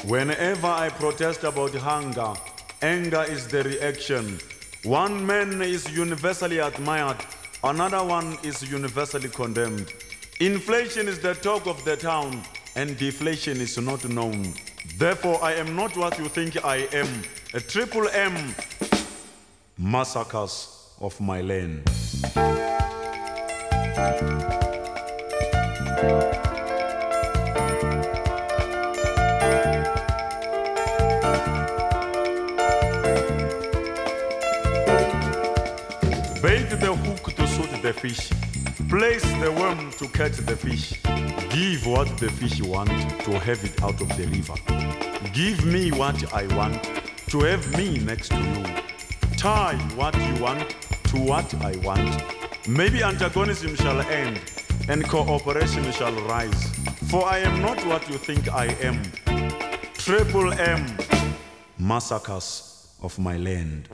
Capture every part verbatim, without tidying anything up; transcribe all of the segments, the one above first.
Whenever I protest about hunger, anger is the reaction. One man is universally admired, another one is universally condemned. Inflation is the talk of the town, and deflation is not known. Therefore, I am not what you think I am. A triple M, massacres of my land. Bait the hook to suit the fish. Place the worm to catch the fish. Give what the fish want to have it out of the river. Give me what I want to have me next to you. Tie what you want to what I want. Maybe antagonism shall end and cooperation shall rise. For I am not what you think I am. Triple M, massacres of my land.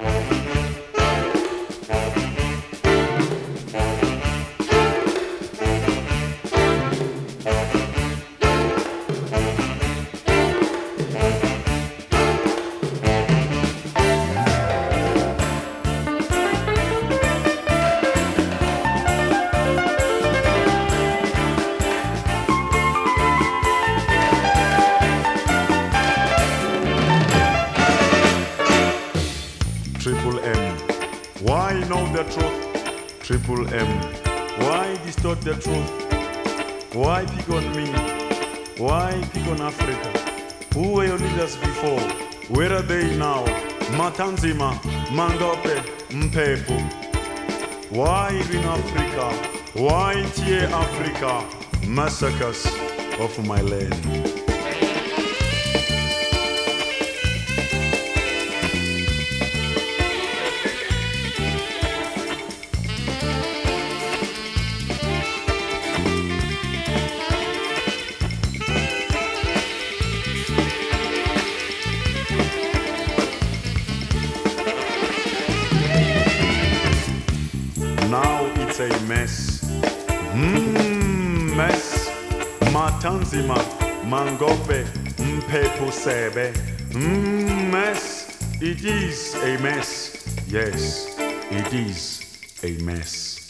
Triple M, why know the truth? Triple M, why distort the truth? Why pick on me? Why pick on Africa? Who were your leaders before? Where are they now? Matanzima, Mangope, Mpepo. Why in Africa? Why in Africa? Massacres of my land. Now it's a mess. Mmm, mess. Matanzima, Mangope, Mpepo Sebe. Mmm, mess. It is a mess. Yes, it is a mess.